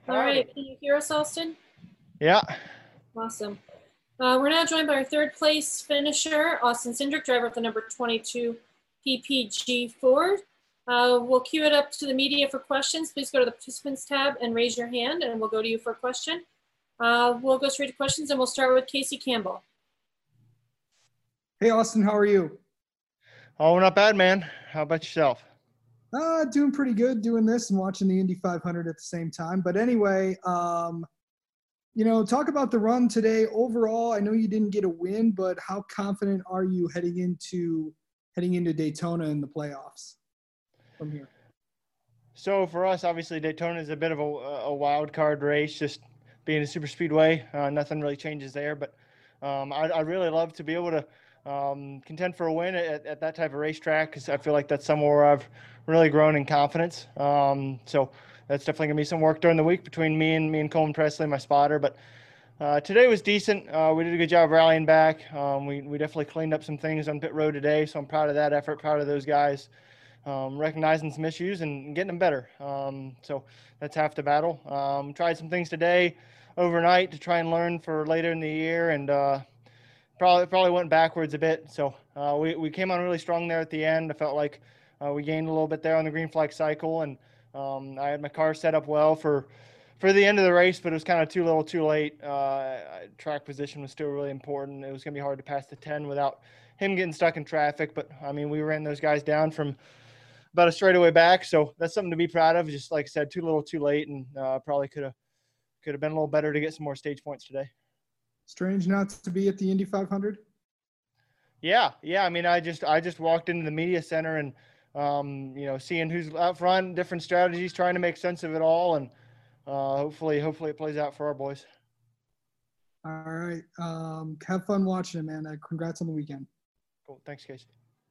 All right, Howdy. can you hear us, Austin? Yeah. Awesome. We're now joined by our third place finisher, Austin Cindric, driver of the number 22 PPG Ford. We'll queue it up to the media for questions. Please go to the participants tab and raise your hand, and we'll go to you for a question. We'll go straight to questions, and we'll start with Casey Campbell. Hey, Austin, how are you? Oh, not bad, man. How about yourself? Doing pretty good doing this and watching the Indy 500 at the same time. But anyway, talk about the run today. Overall, I know you didn't get a win, but how confident are you heading into Daytona in the playoffs from here? So for us, obviously Daytona is a bit of a wild card race, just being a super speedway. Nothing really changes there, but I'd really love to be able to contend for a win at that type of racetrack, because I feel like that's somewhere where I've really grown in confidence. So that's definitely gonna be some work during the week between me and Colin Presley, my spotter. But today was decent. We did a good job rallying back. We definitely cleaned up some things on pit road today, so I'm proud of that effort, proud of those guys. Recognizing some issues and getting them better. So that's half the battle. Tried some things today overnight to try and learn for later in the year, and probably went backwards a bit. So we came on really strong there at the end. I felt like we gained a little bit there on the green flag cycle, and I had my car set up well for the end of the race, but it was kind of too little too late. Track position was still really important. It was going to be hard to pass the 10 without him getting stuck in traffic, but I mean, we ran those guys down from about a straightaway back, so that's something to be proud of. Just like I said, too little, too late, and probably could have been a little better to get some more stage points today. Strange not to be at the Indy 500. Yeah. I mean, I just walked into the media center and seeing who's out front, different strategies, trying to make sense of it all, and hopefully it plays out for our boys. All right. Have fun watching it, man. Congrats on the weekend. Cool. Thanks, Casey.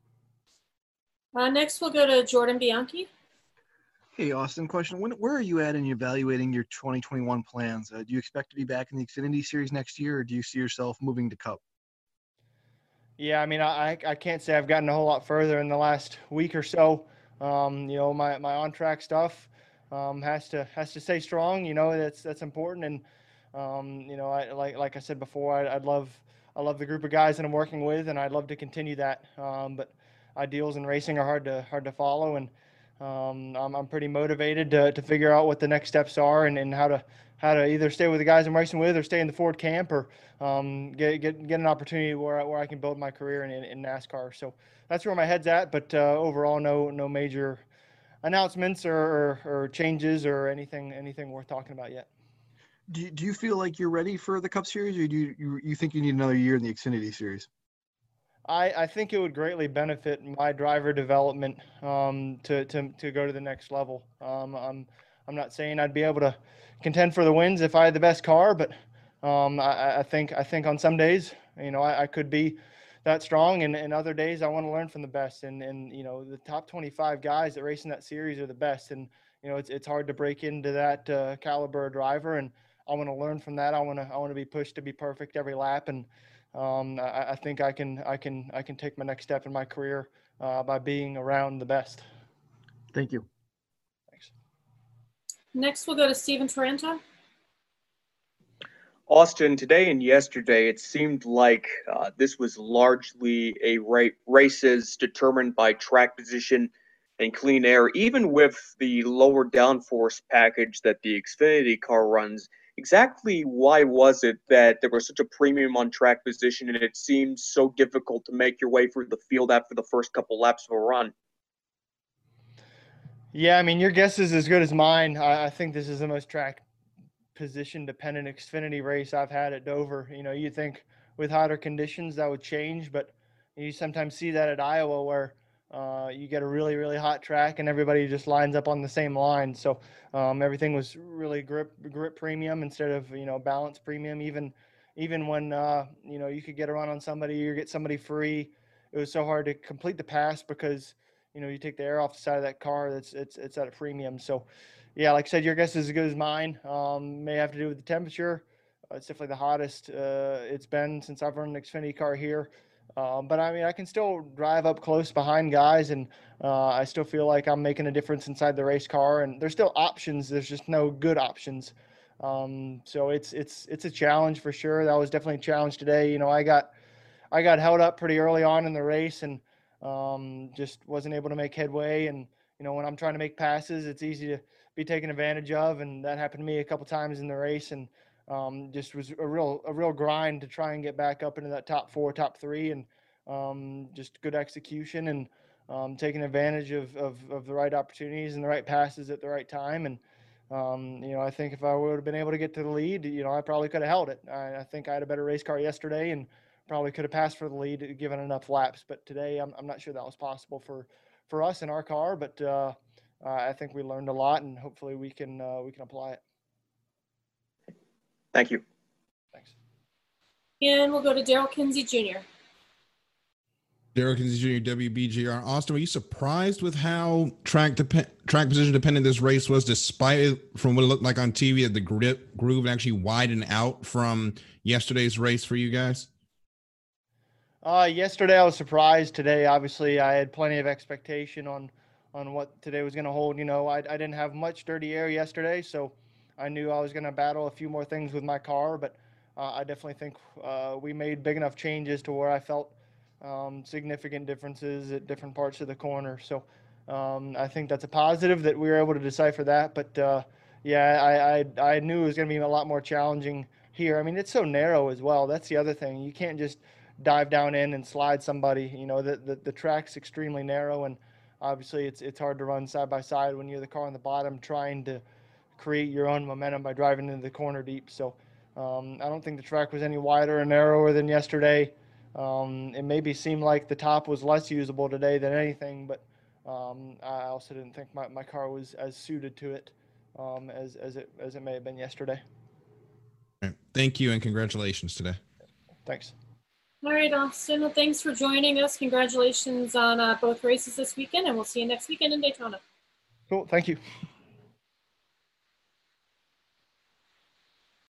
Next, we'll go to Jordan Bianchi. Hey, Austin, question. Where are you at in evaluating your 2021 plans? Do you expect to be back in the Xfinity Series next year, or do you see yourself moving to Cup? Yeah, I mean, I can't say I've gotten a whole lot further in the last week or so. My on-track stuff has to stay strong. That's important. And like I said before, I love the group of guys that I'm working with, and I'd love to continue that. But ideals in racing are hard to follow, and I'm pretty motivated to figure out what the next steps are, and how to either stay with the guys I'm racing with, or stay in the Ford camp, or get an opportunity where I can build my career in NASCAR. So that's where my head's at. But overall, no major announcements or changes or anything worth talking about yet. Do you feel like you're ready for the Cup Series, or do you think you need another year in the Xfinity Series? I think it would greatly benefit my driver development to go to the next level. I'm not saying I'd be able to contend for the wins if I had the best car, but I think on some days, I could be that strong, and other days I want to learn from the best. And the top 25 guys that race in that series are the best, and it's hard to break into that caliber of driver, and I want to learn from that. I want to be pushed to be perfect every lap, and I think I can take my next step in my career by being around the best. Thank you. Thanks. Next, we'll go to Steven Torrenta. Austin, today and yesterday, it seemed like this was largely a races determined by track position and clean air, even with the lower downforce package that the Xfinity car runs. Exactly why was it that there was such a premium on track position, and it seemed so difficult to make your way through the field after the first couple laps of a run? Yeah, I mean, your guess is as good as mine. I think this is the most track position dependent Xfinity race I've had at Dover. You think with hotter conditions that would change, but you sometimes see that at Iowa, where you get a really, really hot track and everybody just lines up on the same line. So everything was really grip premium instead of balance premium. Even when you could get a run on somebody or get somebody free, it was so hard to complete the pass because you take the air off the side of that car. It's at a premium. So yeah, like I said, your guess is as good as mine. May have to do with the temperature. It's definitely the hottest it's been since I've run an Xfinity car here. But I mean, I can still drive up close behind guys, and I still feel like I'm making a difference inside the race car. And there's still options. There's just no good options. So it's a challenge for sure. That was definitely a challenge today. You know, I got held up pretty early on in the race, and just wasn't able to make headway. And you know, when I'm trying to make passes, it's easy to be taken advantage of, and that happened to me a couple times in the race. And just was a real grind to try and get back up into that top 4, top 3, and just good execution and taking advantage of the right opportunities and the right passes at the right time. And you know, I think if I would have been able to get to the lead, you know, I probably could have held it. I think I had a better race car yesterday and probably could have passed for the lead given enough laps. But today, I'm not sure that was possible for us in our car. But I think we learned a lot, and hopefully we can apply it. Thank you. Thanks. And we'll go to Daryl Kinsey Jr. Daryl Kinsey Jr., WBGR. Austin, were you surprised with how track position dependent this race was, despite from what it looked like on TV that the groove actually widened out from yesterday's race for you guys? Yesterday I was surprised. Today, obviously, I had plenty of expectation on what today was going to hold. You know, I didn't have much dirty air yesterday, so I knew I was going to battle a few more things with my car. But I definitely think we made big enough changes to where I felt significant differences at different parts of the corner. So I think that's a positive that we were able to decipher that. But yeah, I knew it was going to be a lot more challenging here. I mean, it's so narrow as well. That's the other thing. You can't just dive down in and slide somebody. You know, the track's extremely narrow, and obviously it's hard to run side by side when you're the car on the bottom trying to create your own momentum by driving into the corner deep. So I don't think the track was any wider or narrower than yesterday. It maybe seemed like the top was less usable today than anything, but I also didn't think my car was as suited to it as it may have been yesterday. All right. Thank you, and congratulations today. Thanks. All right, Austin. Well, thanks for joining us. Congratulations on both races this weekend, and we'll see you next weekend in Daytona. Cool. Thank you.